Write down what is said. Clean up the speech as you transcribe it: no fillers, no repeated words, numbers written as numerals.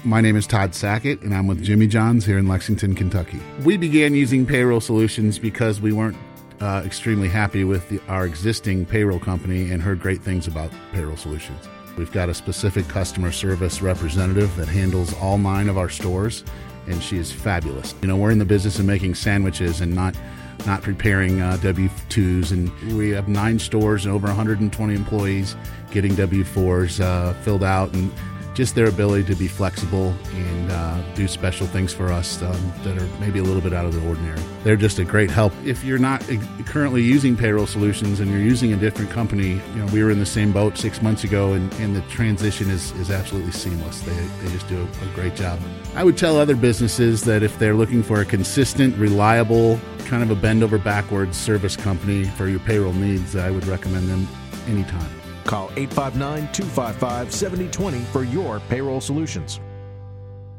My name is Todd Sackett, and I'm with Jimmy John's here in Lexington, Kentucky. We began using payroll solutions because we weren't extremely happy with our existing payroll company and heard great things about payroll solutions. We've got a specific customer service representative that handles all 9 of our stores, and she is fabulous. You know, we're in the business of making sandwiches and not preparing W-2s, and we have 9 stores and over 120 employees getting W-4s filled out, and just their ability to be flexible and do special things for us that are maybe a little bit out of the ordinary. They're just a great help. If you're not currently using payroll solutions and you're using a different company, you know, we were in the same boat 6 months ago, and the transition is absolutely seamless. They just do a great job. I would tell other businesses that if they're looking for a consistent, reliable, kind of a bend over backwards service company for your payroll needs, I would recommend them anytime. Call 859-255-7020 for your payroll solutions.